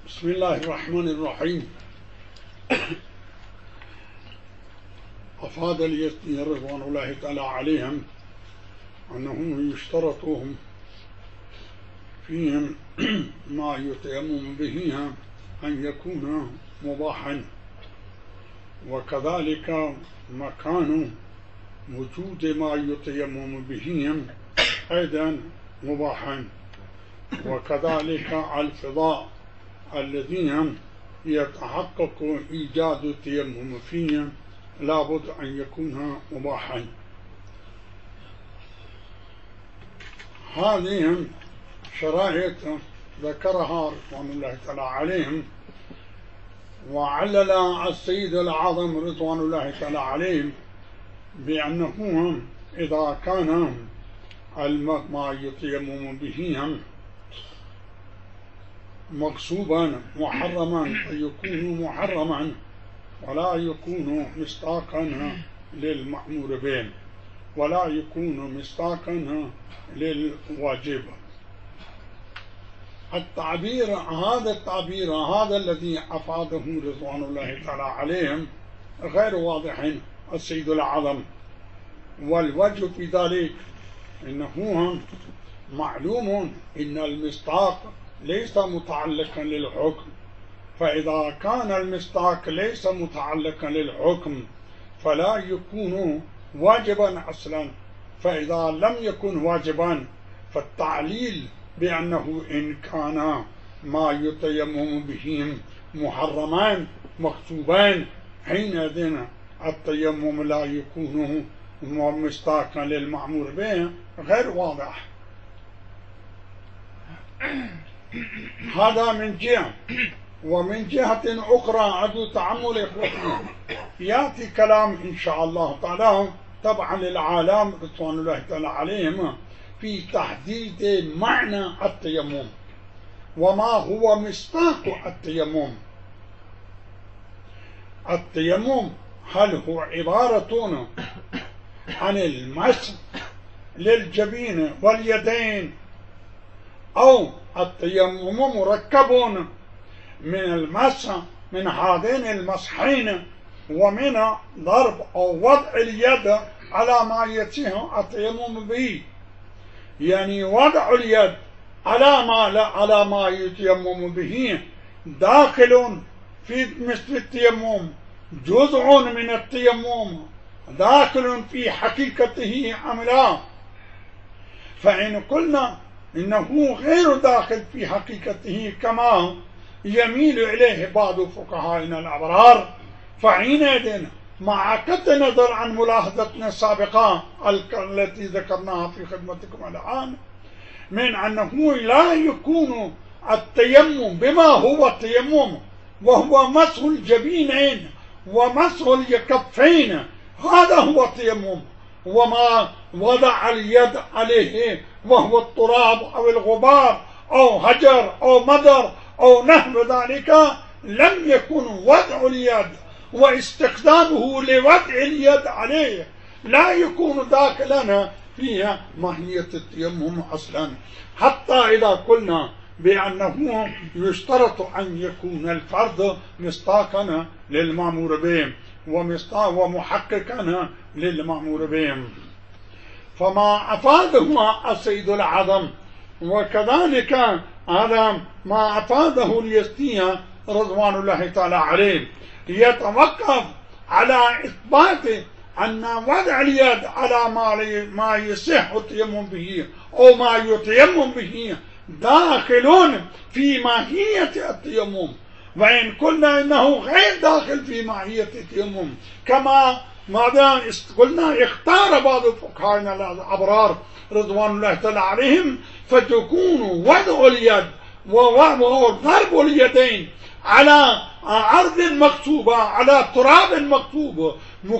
بسم الله الرحمن الرحيم. أفاد اليزدي رضوان الله تعالى عليهم أنه يشترط فيهم ما يتيمم به أن يكون مباحا، وكذلك مكان وجود ما يتيمم به أيضا مباحا، وكذلك الفضاء الذين يتحقق إيجاد التيمم فيه لابد أن يكون مباحا. هذه شرائط ذكرها رضوان الله تعالى عليهم، وعلل السيد الأعظم رضوان الله تعالى عليه بأنه إذا كان ما يتيمم به مغصوبا محرما فيكون محرما ولا يكون مصداقا للمأمور به ولا يكون مصداقا للواجب. التعبير هذا الذي أفاده رضوان الله تعالى عليهم غير واضح السيد الأعظم، والوجه في ذلك إنه معلوم إن المصداق ليس متعلقا للحكم، فإذا كان المصداق ليس متعلقا للحكم فلا يكون واجبا أصلا، فإذا لم يكن واجبا فالتعليل بأنه إن كان ما يتيمم به محرمان مكتوبان حينئذ التيمم لا يكون مصداقا للمأمور به غير واضح. هذا من جهة. ومن جهة أخرى عدو تعمل إخوتنا يأتي كلام إن شاء الله تعالى طبعا للعالم رضوان الله تعالى عليهم في تحديد معنى التيمم وما هو مصداق التيمم. التيمم هل هو عبارة عن المسح للجبين واليدين، أو التيمم مركب من المسح من هذين المسحين ومن ضرب أو وضع اليد على ما يتيه التيمم به، يعني وضع اليد على ما يتيمم به داخل في مثل التيمم، جزء من التيمم داخل في حقيقته أم لا؟ فإن قلنا إنه غير داخل في حقيقته كما يميل إليه بعض فقهائنا الأبرار، فحينئذ مع قطع النظر عن ملاحظتنا السابقة التي ذكرناها في خدمتكم الآن من أنه لا يكون التيمم بما هو التيمم وهو مسح الجبينين ومسح الكفين، هذا هو التيمم، وما وضع اليد عليه وهو التراب أو الغبار أو هجر أو مدر أو نحو ذلك لم يكن وضع اليد واستخدامه لوضع اليد عليه لا يكون داخلا فيها ماهية التيمم أصلا، حتى إذا قلنا بأنه يشترط أن يكون الفرد مصداقا للمأمور به ومحققا للمأمور به. فما أفاده السيد الأعظم وكذلك هذا ما أفاده اليزدي رضوان الله تعالى عليه يتوقف على إثبات أن وضع اليد على ما يصح التيمم به أو ما يتيمم به داخل في ماهية التيمم، وإن قلنا إنه غير داخل في ماهية التيمم كما ماذا قلنا اختار بعض فقهائنا الأبرار رضوان الله تعالى عليهم، فتكون وضع اليد وضرب اليدين على أرض مكتوبة على تراب مكتوب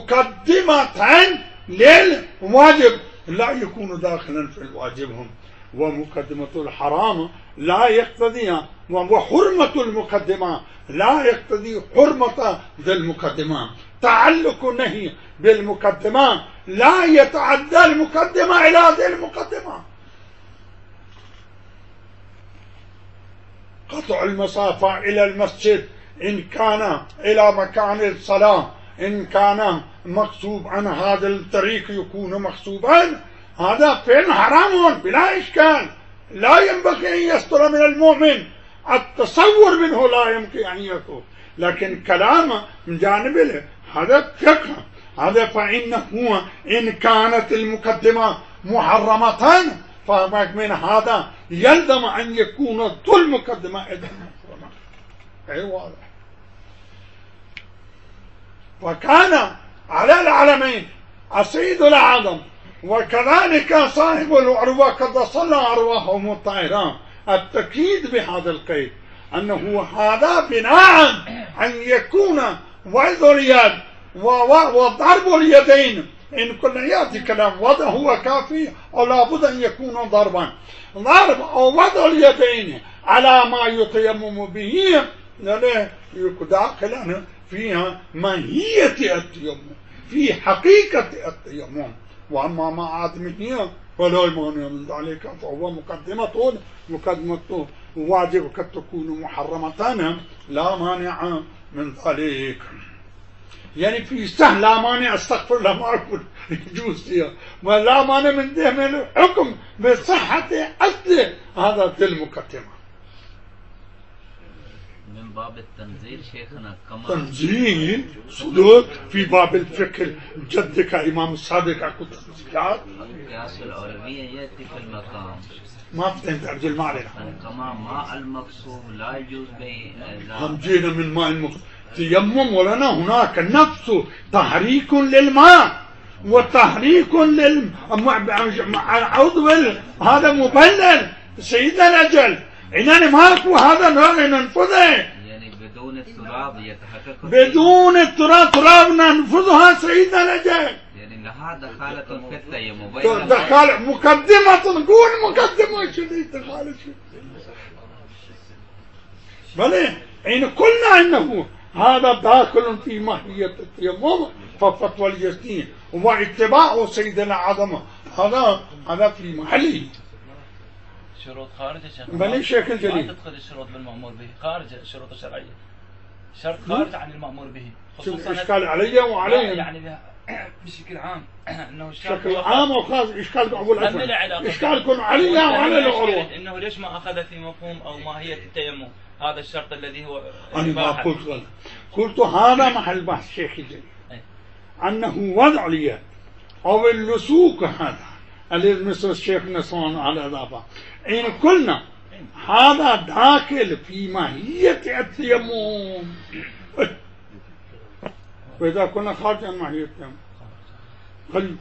مقدمة للواجب لا يكون داخلا في الواجب، ومقدمة الحرام لا يقتضي وحرمة المقدمة لا يقتضي حرمة ذي المقدمة، تعلق النهي بالمقدمة لا يتعدى المقدمة إلى ذي المقدمة. قطع المسافة إلى المسجد إن كان إلى مكان الصلاة، إن كان مغصوب عن هذا الطريق يكون مغصوبا، هذا فعل حرام بلا إشكال، لا ينبغي أن يصدر من المؤمن، التصور منه لا يمكن أن يكون، لكن كلامه من جانبه هذا فقه، هذا فإنه إن كانت المقدمة محرمة فمن هذا يلزم أن يكون طول المقدمة أيضا محرمة. أي واضح. وكان على العلمين السيد الأعظم وكذلك صاحب العروة قد صلى أرواحهم الطاهرة التأكيد بهذا القيد أنه هذا بناء أن يكون وضع اليد وضرب اليدين إن كنا يأتي كلام وضع هو كافي أو لابد أن يكون ضربا، ضرب أو وضع اليدين على ما يتيمم به داخلا فيها ماهية التيمم، في حقيقة التيمم، وأما ما عدمه فلا يمانع من ذلك فهو مقدمة واجب قد تكون محرمة لا مانع من ذلك. يعني في سهل لا مانع، استغفر الله ما أقول يجوز فيها، ولا مانع من ده من الحكم بصحة أصل هذا في المقدمة. من باب التنزيل شيخنا كمان تنزيل صدق في باب الفقه جدك إمام الصادق أكو تنزيلات. قياس الأولوية يأتي في المقام. ما فهمت عبد المعرفة. كمان ماء المقصود لا يجوز به. هم جينا من ماء المقصود تيمم، ولنا هناك نفس تحريك للماء وتحريك للعضو هذا مبلل سيدنا الأجل، إنني ماكو هذا ننفذه يعني بدون التراب يتحقق، بدون التراب تراب ننفذها سيدنا الأجل، يعني لها دخالة في التيمم، دخال مقدمة نقول مقدمة شديدة دخالة بلى إن قلنا إنه هذا داخل في ماهية التيمم ففتوى اليقين واتباع سيدنا العظمة هذا في محله. شروط خارجة شيخ بل شكل جديد ما تدخل الشروط بالمأمور به، خارج الشروط الشرعية، شرط خارج عن المأمور به، خصوصا إشكال علي وعليهم يعني بشكل عام انه بشكل عام وخاص إشكال أبو الأسود إشكال كن علي وعلى العروة، انه ليش ما أخذ في مفهوم أو ماهية التيمم هذا الشرط الذي هو أنا ما قلت هذا محل بحث شيخ الجليل أنه وضع اليد أو اللسوك هذا الذي مثل الشيخ نصران على الإضافة، إن قلنا هذا داخل في ماهية التيمم، وإذا كنا خارج عن ماهية التيمم خلي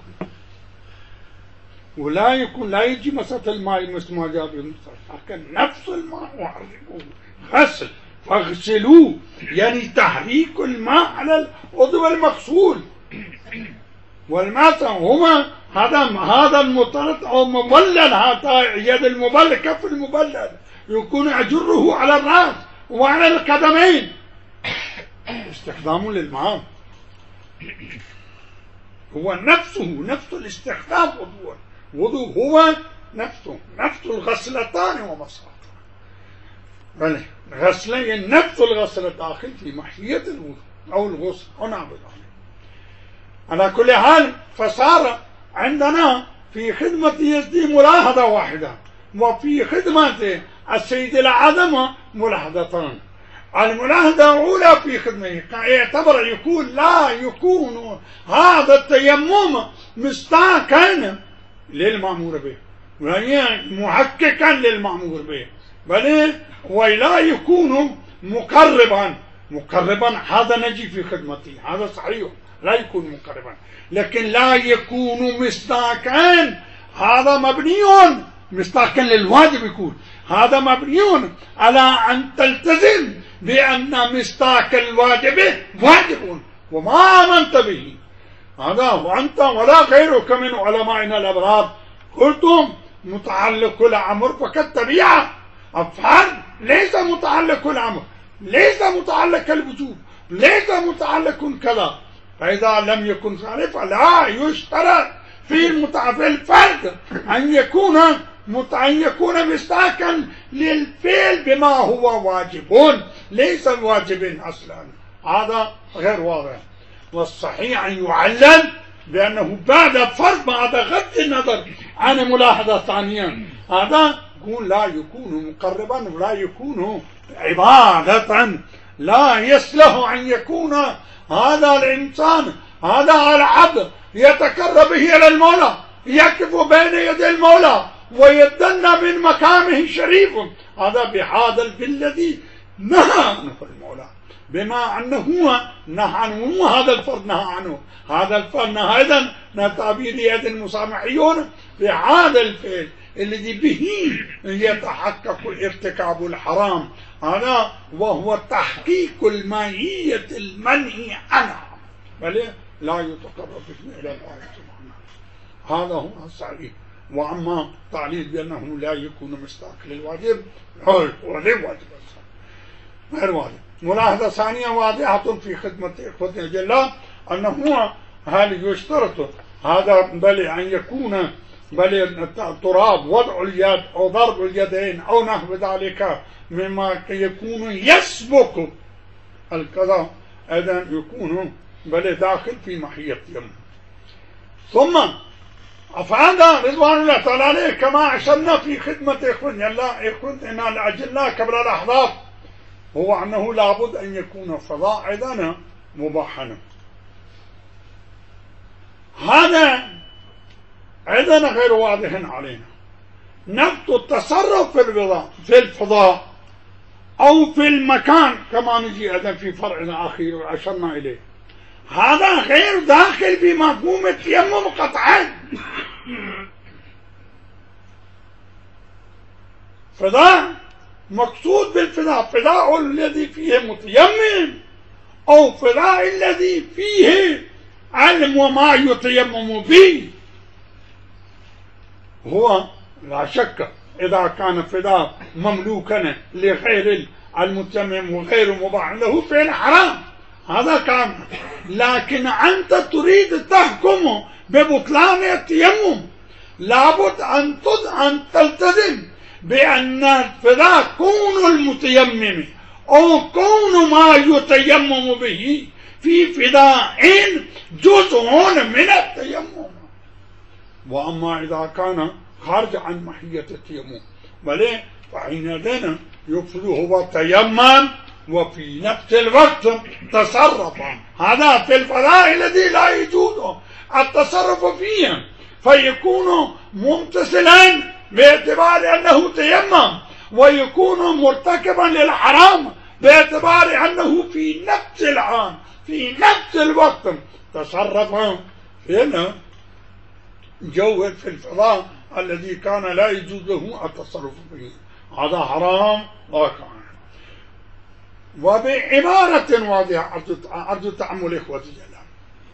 ولا يكون لا يجي مسألة الماء مثل ما جاء بالمصطلح، لكن نفس الماء وحركوه غسل فاغسلوه، يعني تحريك الماء على العضو المغسول، والماء هما هذا المطرد او مبلل، هذا يد المبلل كف المبلل يكون اجره على الراس وعلى القدمين استخدامه للماء هو نفس الاستخدام، وضوء هو نفس الغسلتان ومصرفان، بل غسلين نفس الغسل داخل في محية الوضوء أو الغسل أو نعبد عليه. على كل حال فصار عندنا في خدمة يزدي ملاحظة واحدة، وفي خدمة السيد العظمة ملاحظتان. الملاحظة الأولى في خدمته يعتبر يكون لا يكون هذا التيمم مستاكا للمأمور به محققا للمأمور به، بل ولا يكون مقربا هذا نجي في خدمته، هذا صحيح لا يكون مقربا، لكن لا يكون مستاكا، هذا مبني مستاكا للواجب، يكون هذا مبني على أن تلتزم بأن مستاك الواجب واجب وما آمنت به، هذا وأنت ولا غيرك من علمائنا الأبرار قلتم متعلق الأمر فقد تبيع أفعال، ليس متعلق الأمر، ليس متعلق الوجوب، ليس متعلق كذا، فإذا لم يكن ذلك فلا يشترط في الفرد أن يكون أن يكون مصداقا للفعل بما هو واجب ليس واجب أصلا. هذا غير واضح. والصحيح أن يعلل بأنه بعد فرض بعد غض النظر عن ملاحظة ثانية هذا يقول لا يكون مقربا ولا يكون عبادة. لا يصلح أن يكون هذا الإنسان هذا العبد يتقرب به إلى المولى يقف بين يدي المولى ويدنى من مقامه الشريف هذا بهذا الذي نهى عنه المولى بما أنه نهى عنه هذا الفرد نهى عنه. هذا الفرد نهى أيضا تعبير يد المسامحيون بهذا الفعل الذي به يتحقق ارتكاب الحرام هذا وهو تحقيق الماهية المنهي عنها بل لا يتقرب به إلى الله سبحانه. هذا هو الصحيح. وأما تعليل بأنه لا يكون مصداق للواجب هو غير واجب غير واجب. ملاحظة ثانية واضحة في خدمة إخوتنا جل أنه هل يشترط هذا بل أن يكون بل تراب وضع اليد أو ضرب اليدين أو نحو ذلك مما يكون يسبق القضاء أيضا يكون بل داخل في محية اليمين. ثم أفعال رضوان الله تعالى عليه كما أشرنا في خدمة إخوتنا الأجلاء قبل لحظات هو أنه لابد أن يكون فضاء أيضا مباحا. هذا أيضا غير واضح علينا. نفط التصرف في الفضاء أو في المكان كما نجي أيضا في فرع أخير أشرنا إليه هذا غير داخل بمفهوم التيمم قطعا. فضاء مقصود بالفضاء فضاء الذي فيه متيمم أو فضاء الذي فيه علم وما يتيمم به. هو لا شك إذا كان فضاء مملوكا لغير المتيمم وغير مباح له فعل حرام هذا كان. لكن أنت تريد تحكم ببطلان التيمم لابد أن تلتزم بأن الفضاء كون المتيمم أو كون ما يتيمم به في فضاء جزء من التيمم. وأما إذا كان خارج عن محية التيمم بل فحينئذ يفضل هو تيمم وفي نفس الوقت تصرف. هذا في الفضاء الذي لا يجوز التصرف فيه فيكون ممتثلا باعتبار أنه تيمم ويكون مرتكبا للحرام باعتبار أنه في نفس الآن في نفس الوقت تصرف في جو في الفضاء الذي كان لا يجوز له التصرف به هذا حرام واقعا. وبعبارة واضحة أرجو تأمل إخوتي جل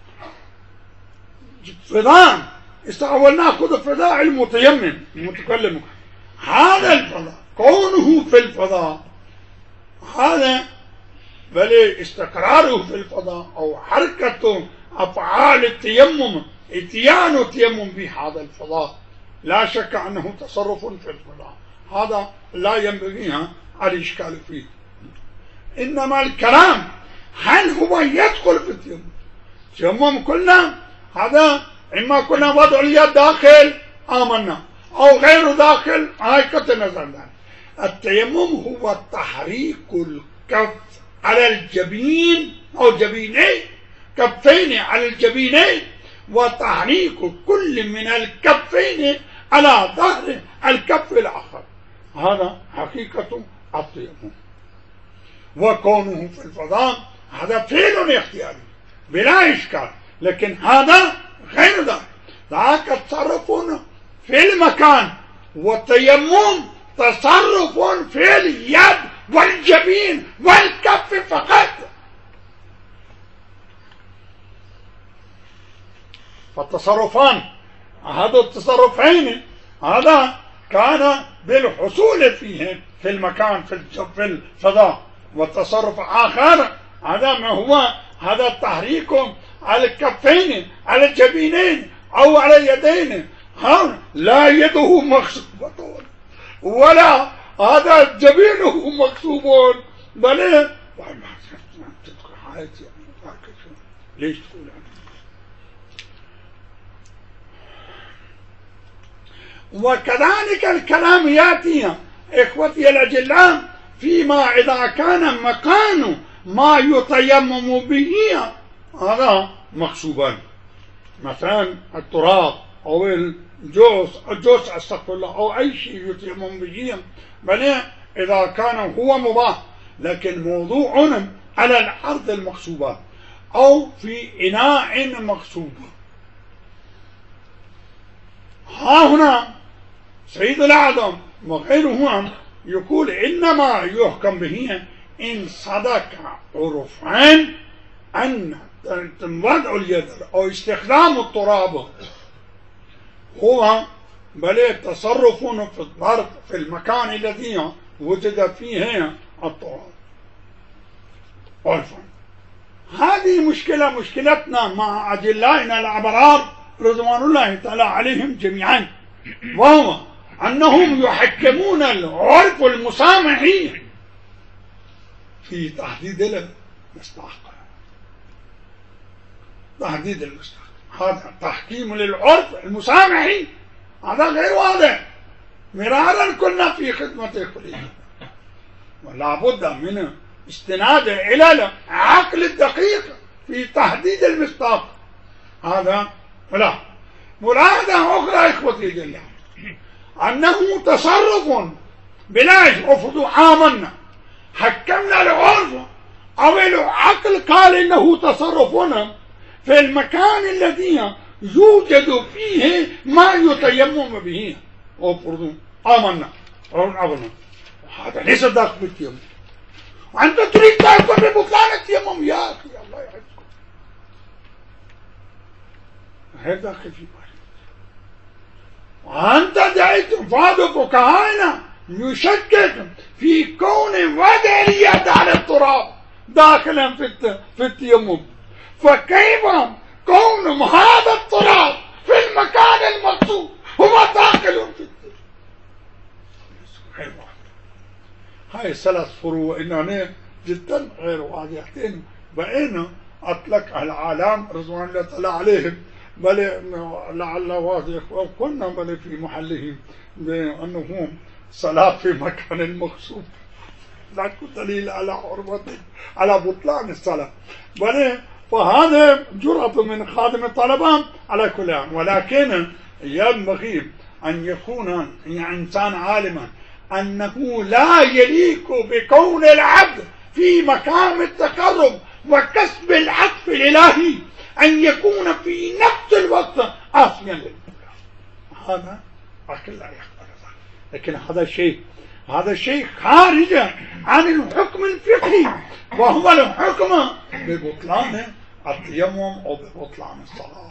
فضاء استعول ناخذ الفضاء المتيمم المتكلم هذا الفضاء كونه في الفضاء هذا بل استقراره في الفضاء أو حركة أفعال التيمم اتيان التيمم بهذا الفضاء لا شك أنه تصرف في الفضاء هذا لا ينبغي الإشكال فيه. إنما الكلام هل هو يدخل في التيمم؟ التيمم كلنا هذا إما كنا وضع اليد داخل آمنا أو غير داخل هيك نظرنا. التيمم هو تحريك الكف على الجبين أو جبينين كفين على الجبينين وتحريك كل من الكفين على ظهر الكف الآخر. هذا حقيقة التيمم. وكونه في الفضاء هذا فعل اختياري بلا إشكال لكن هذا غير ذلك. ذاك تصرف في المكان والتيمم تصرف في اليد والجبين والكف فقط. فالتصرفان هذا التصرفين هذا كان بالحصول فيه في المكان في الفضاء. والتصرف آخر هذا ما هو هذا التحريك على الكفين على الجبينين أو على اليدين لا يده مغصوبة ولا هذا جبينه مكتوب، بل تذكر حياتي ليش تقول وكذلك الكلام ياتي اخوتي الاجلاء فيما اذا كان مكان ما يتيمم به هذا مغصوبا، مثلا التراب او الجوز استغفر الله او اي شيء يتيمم به، بل اذا كان هو مباح، لكن موضوع على الارض المغصوبه او في اناء مغصوب. ها هنا سيد الأعظم وغيره يقول إنما يحكم به إن صدق عرفا أن وضع اليد أو استخدام التراب هو بل تصرف في الضرب في المكان الذي وجد فيه التراب عرفا. هذه مشكلتنا مع أجلائنا الأبرار رضوان الله تعالى عليهم جميعا، وهو أنهم يحكمون العرف المسامحي في تحديد المستحق. تحديد المستحق هذا تحكيم للعرف المسامحي، هذا غير واضح. مرارا كنا في خدمة إخواننا، ولا بد من استناد إلى العقل الدقيق في تحديد المستحق. هذا لا ملاحظة أخرى إخوتي جل أنه تصرف بلاش أفضل آمنا حكمنا العرف أو العقل قال إنه تصرفنا في المكان الذي يوجد فيه ما يتيمم به أفضل آمنا عرفنا. هذا ليس داخل بالتيمم، وأنت تريد تحكم ببطلان التيمم يا أخي الله يعزكم. هذا داخل في بالي، وأنت دعيت بعض فقهائنا يشكك في كون وضع اليد على التراب داخلا في التيمم، فكيف كون هذا التراب في المكان المقصود هو داخل في التيمم؟ غير واضح. هاي ثلاث فروع إننا جدا غير واضحتين، بقينا أطلق العالم رضوان الله تعالى عليهم بل لعل واضح وكنا بل في محلهم بأنه صلاة في مكان المغصوب لا دليل على حرمته على بطلان الصلاة، بل فهذا جرأة من خادم الطلبة على كل حال. ولكن ينبغي أن يكون إنسان عالما أنه لا يليق بكون العبد في مقام التقرب وكسب العطف الإلهي أن يكون في نفس الوقت عاصيا للمولى. هذا عقل لا يقبل ذلك، لكن هذا شيء خارج عن الحكم الفقهي، وهو الحكم ببطلان التيمم أو ببطلان الصلاة.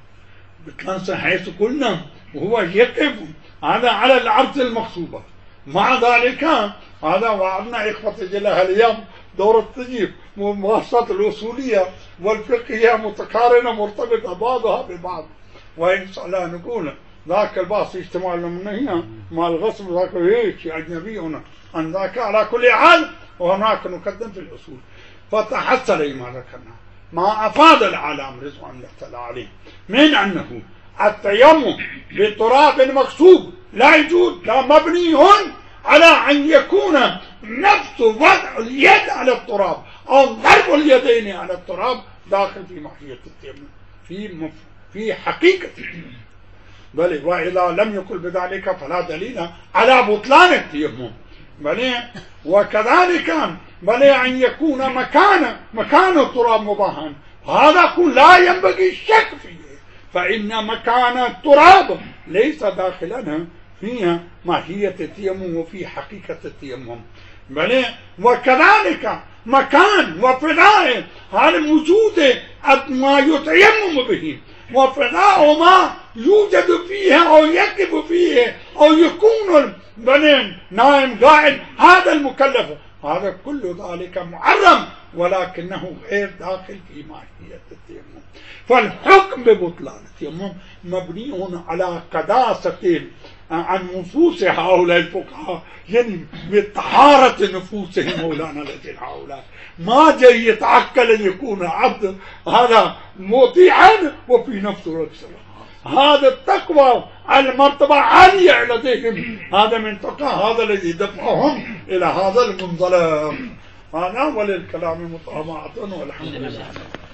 بطلان حيث قلنا وهو يقف هذا على الأرض المغصوبة. مع ذلك هذا وعدنا إخوة جلها اليوم دورة تجيب ممارسات الأصولية والفقهية متقارنة مرتبطة بعضها ببعض، وإن شاء الله نقول ذاك الباص اجتماع من هنا مع الغصب ذاك شيء أجنبي هنا عن ذاك على كل حال، وهناك نقدم في الأصول. فتحصل ما ذكرنا ما أفاد العالم رضوان الله تعالى عليه من أنه التيمم بالتراب المغصوب لا يجوز، لا مبني على أن يكون نفس وضع اليد على التراب أو ضرب اليدين على التراب داخل في محيط التيمم في حقيقة التيمم، بل وإذا لم يكن بذلك فلا دليل على بطلان التيمم. بل وكذلك بل أن يكون مكان التراب مباحا، هذا لا ينبغي الشك فيه، فإن مكان التراب ليس داخلا فيها ماهية التيمم وفي حقيقة التيمم. بل وكذلك مكان وفضاء هذا موجود ما يتيمم به، وفضاء ما يوجد فيها أو يقف فيه أو يكون بل نائم قاعد هذا المكلف، هذا كل ذلك محرم ولكنه غير داخل في ماهية التيمم. فالحكم ببطلان التيمم مبني على قداسة عن نصوص هؤلاء الفقهاء، يعني بطهارة نفوسهم مولانا الذين هؤلاء ما جاي يتعكل أن يكون عبد هذا مطيعا وفي نفس الوقت هذا التقوى على المرتبة عالية لديهم، هذا من تقوى، هذا الذي دفعهم إلى هذا المنظلم. هذا وللكلام مطامعة والحمد لله.